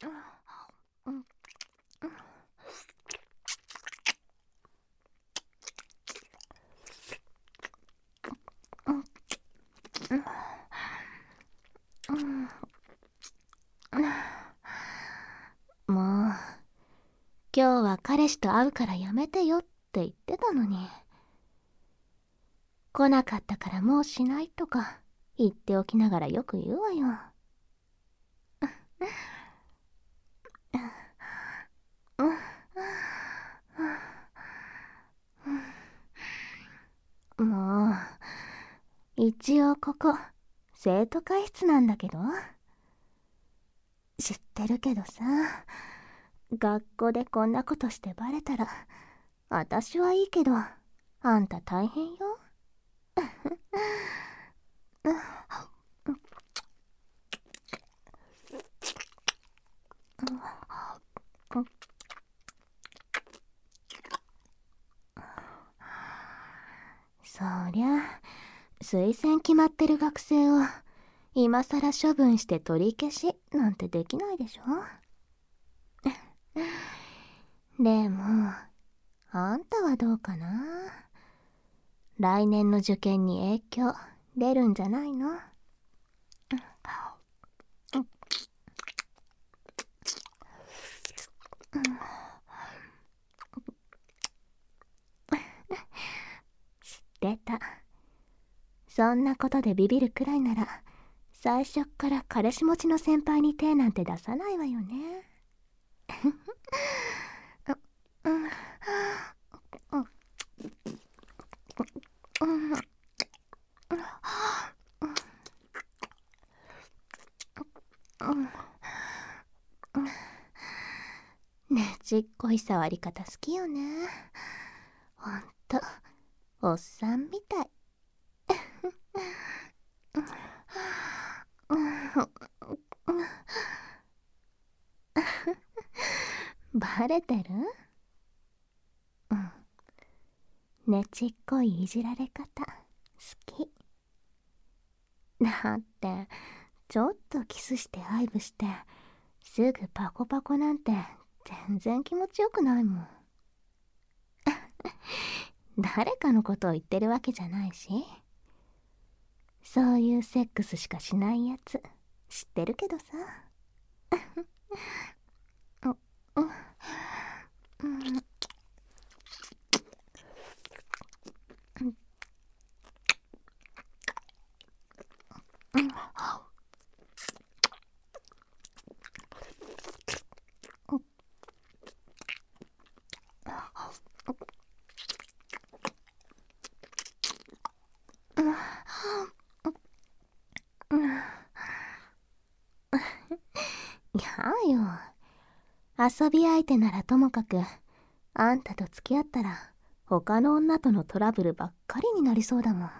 もう今日は彼氏と会うからやめてよって言ってたのに、来なかったからもうしないとか言っておきながらよく言うわよ。もう一応ここ生徒会室なんだけど。知ってるけどさ、学校でこんなことしてバレたら私はいいけどあんた大変よ。そりゃ推薦決まってる学生を今さら処分して取り消しなんてできないでしょ。でもあんたはどうかな。来年の受験に影響出るんじゃないの？知ってた。そんなことでビビるくらいなら最初っから彼氏持ちの先輩に手なんて出さないわよね。ねちっこい触り方好きよね。ほんとおっさんみたい。バレてる？うん。ねちっこいいじられ方好き。だってちょっとキスして愛撫してすぐパコパコなんて全然気持ちよくないもん。誰かのことを言ってるわけじゃないし、そういうセックスしかしないやつ知ってるけどさ。やよ、遊び相手ならともかくあんたと付き合ったら他の女とのトラブルばっかりになりそうだもん。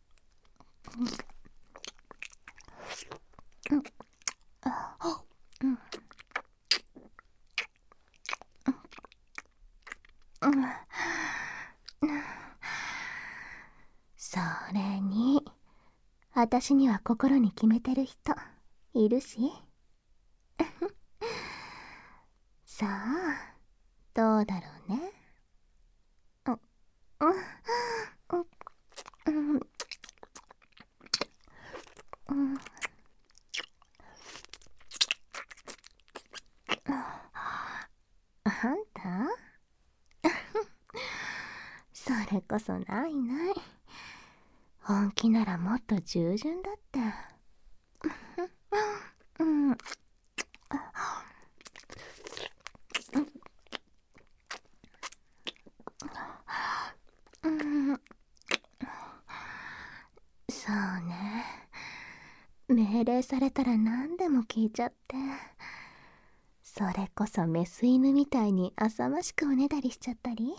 それに私には心に決めてる人いるし。さあどうだろうね。あんたそれこそないない。本気ならもっと従順だって。そうね、命令されたら何でも聞いちゃって、それこそメス犬みたいに浅ましくおねだりしちゃったり。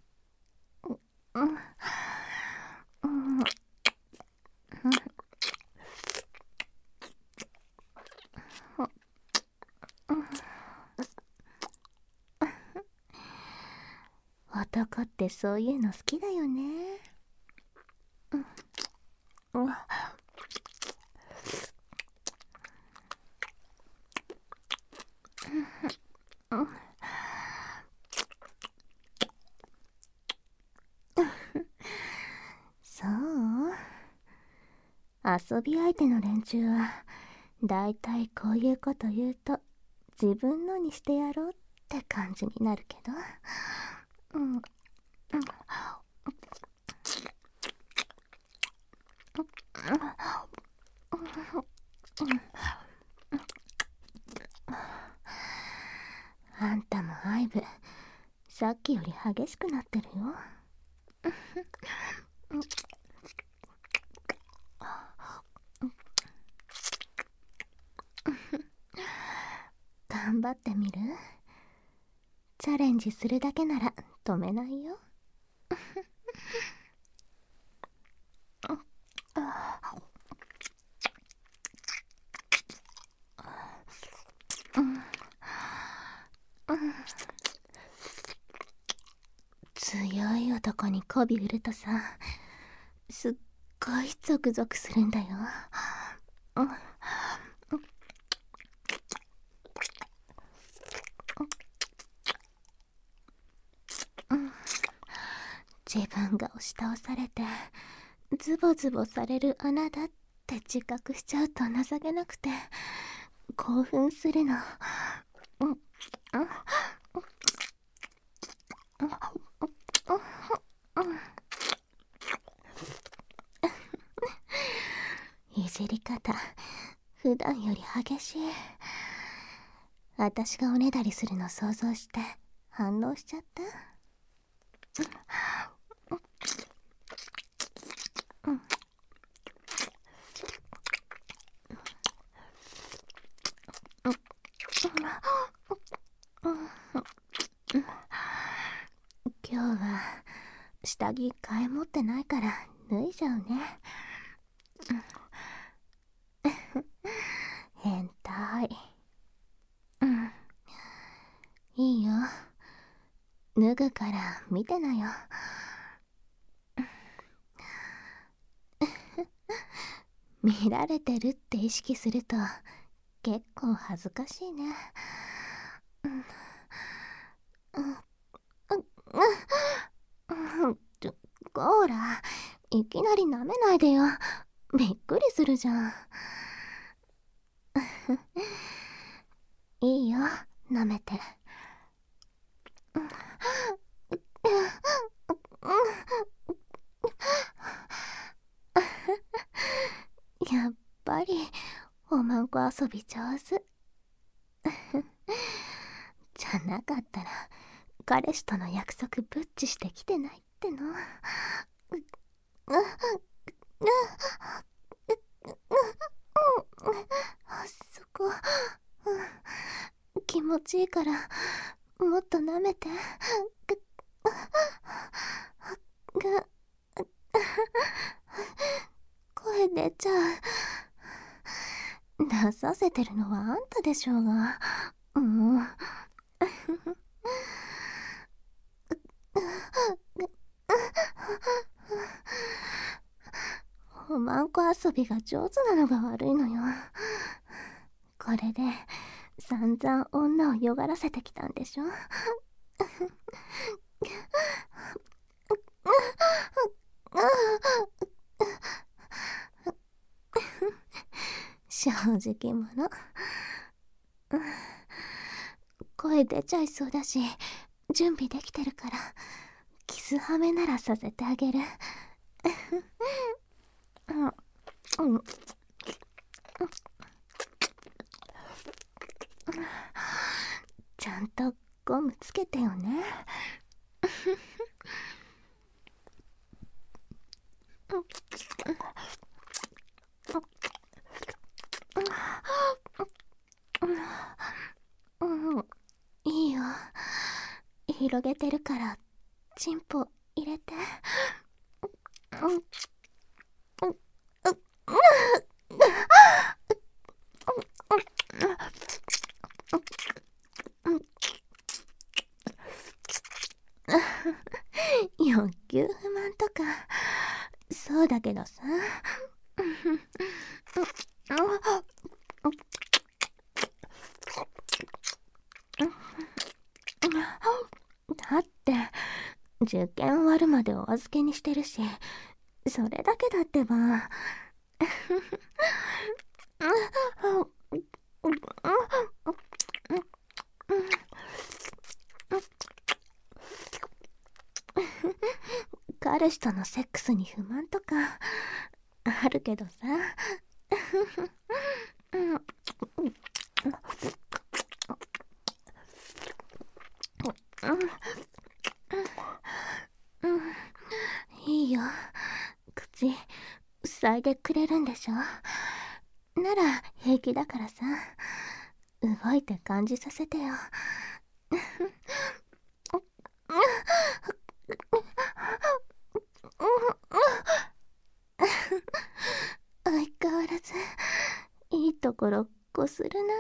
男ってそういうの好きだよね。 遊び相手の連中はだいたいこういうこと言うと自分のにしてやろうって感じになるけど、あんたもアイブ、さっきより激しくなってるよ。頑張ってみる？チャレンジするだけなら止めないよ。強い男に媚び売るとさ、すっごいゾクゾクするんだよ。自分が押し倒されてズボズボされる穴だって自覚しちゃうと情けなくて興奮するの。いじり方普段より激しい。私がおねだりするの想像して反応しちゃった。今日は下着替え持ってないから脱いじゃうね。変態。いいよ、脱ぐから見てなよ。見られてるって意識すると結構恥ずかしいね。こーら、いきなり舐めないでよ。びっくりするじゃん。いいよ、舐めて。やっぱりおまんこ遊び上手。じゃなかったら彼氏との約束ブッチしてきてないっての。そこ、気持ちいいからもっと舐めて。声出ちゃう。出させてるのはあんたでしょうが。もうおまんこ遊びが上手なのが悪いのよ。これで散々女をよがらせてきたんでしょ。正直者。声出ちゃいそうだし準備できてるからキスハメならさせてあげる。ちゃんとゴムつけてよね。いいよ、広げてるからチンポ入れて。欲求不満とかそうだけどさ。だって受験終わるまでお預けにしてるし、それだけだってば。 彼氏とのセックスに不満とかあるけどさ。いいよ、口塞いでくれるんでしょ。なら平気だからさ、動いて感じさせてよ。相変わらずいいところこするな。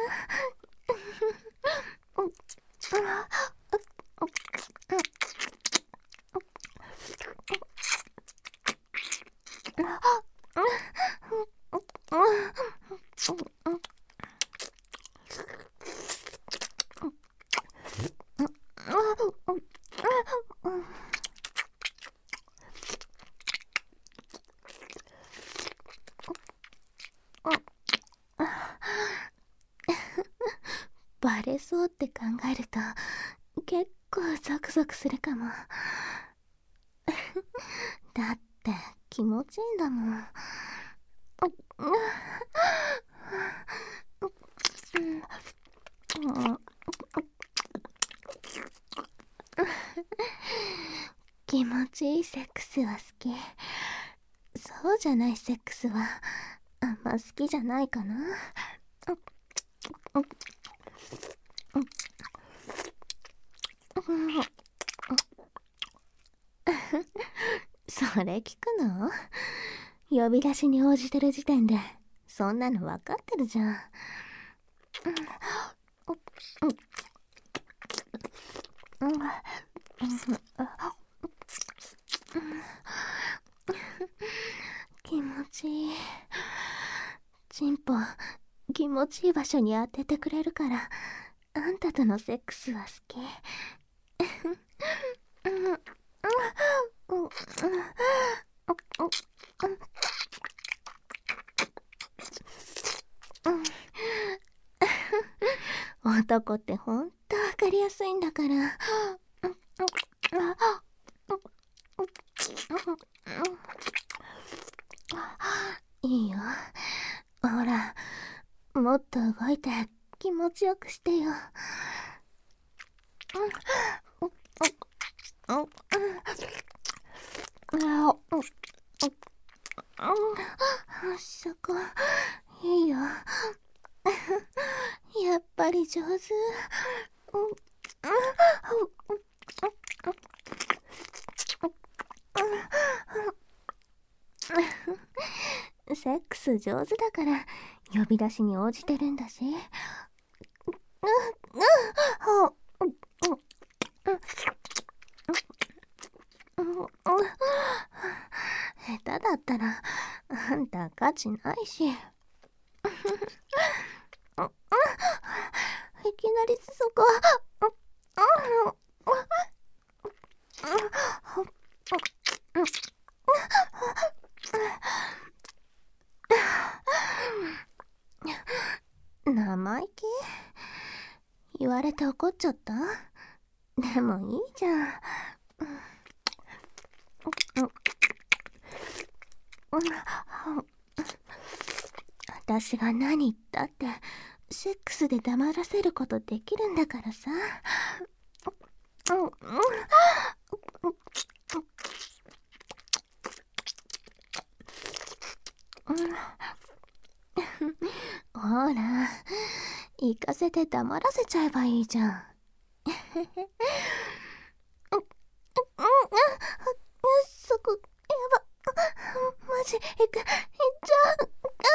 バレそうって考えると結構ゾクゾクするかも。だって気持ちいいんだもん。気持ちいいセックスは好き。そうじゃないセックスはあんま好きじゃないかな。それ聞くの？呼び出しに応じてる時点でそんなの分かってるじゃん。気持ちいい。チンポ気持ちいい場所に当ててくれるからあんたとのセックスは好き。男ってほんと分かりやすいんだから。いいよ、ほら、もっと動いて気持ちよくしてよ。そこいいよ。やっぱり上手。セックス上手だから呼び出しに応じてるんだし。下手だったらあんた価値ないし。いきなりそこ生意気？言われて怒っちゃった？でもいいじゃん。私が何言ったってセックスで黙らせることできるんだからさ。ほら、行かせて黙らせちゃえばいいじゃん。そこ、やば、マジ、いっちゃう。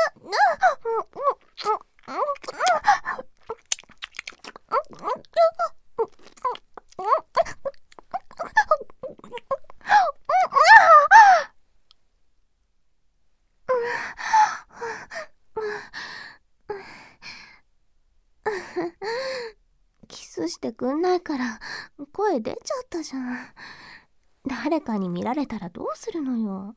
キスしてくんないから声出ちゃったじゃん。誰かに見られたらどうするのよ。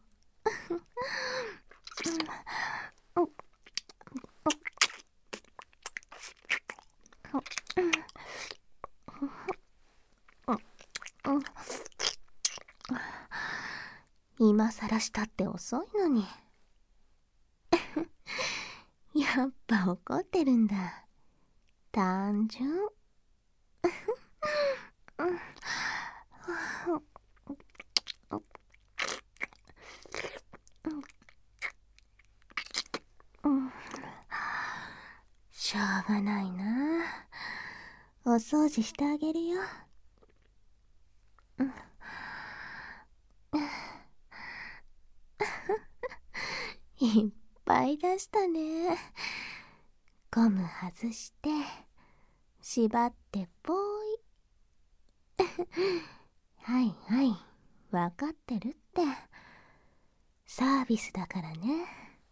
今更したって遅いのに。やっぱ怒ってるんだ。単純。しょうがないな。お掃除してあげるよ。いっぱい出したね。ゴム外して、縛ってぽーい。はいはい、わかってるって。サービスだからね。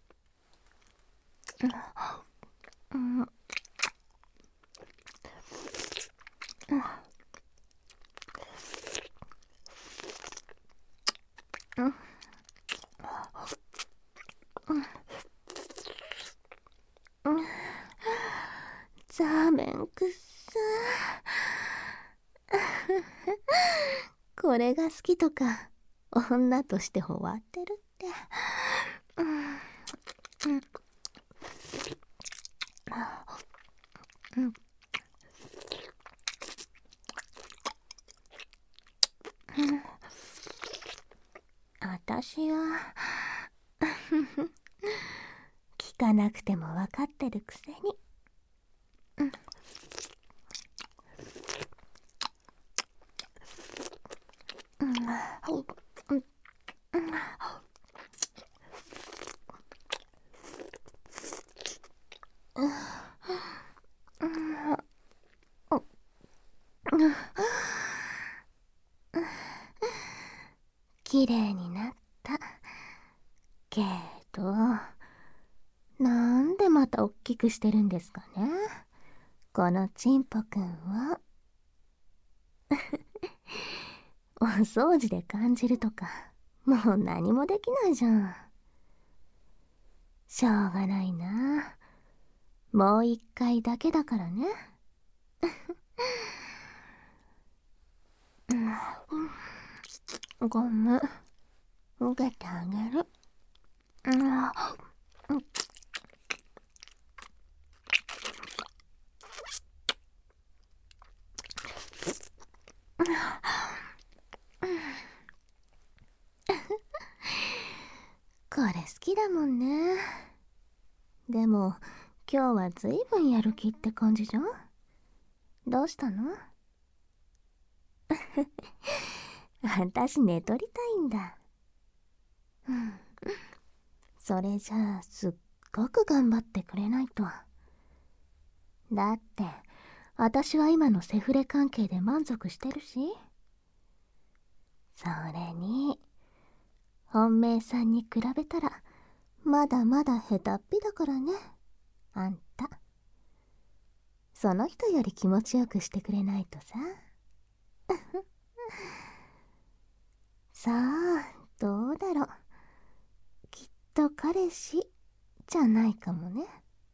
ザーメンくっさー。これが好きとか女として終わってるって。私は聞かなくても分かってるくせに。綺麗になった。けど、なんでまたおっきくしてるんですかね、このちんぽくんは。お掃除で感じるとか、もう何もできないじゃん。しょうがないな。もう一回だけだからね。ゴム、受けてあげる。これ好きだもんね。でも今日はずいぶんやる気って感じじゃん。どうしたの？私寝取りたいんだ。それじゃあすっごく頑張ってくれないと。だって私は今のセフレ関係で満足してるし。それに本命さんに比べたらまだまだ下手っぴだからね、あんた。その人より気持ちよくしてくれないとさ。さあどうだろう。きっと彼氏じゃないかもね。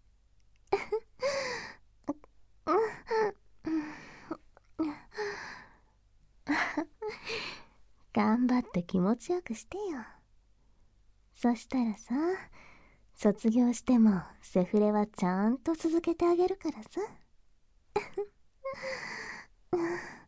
頑張って気持ちよくしてよ。そしたらさ、卒業してもセフレはちゃんと続けてあげるからさ。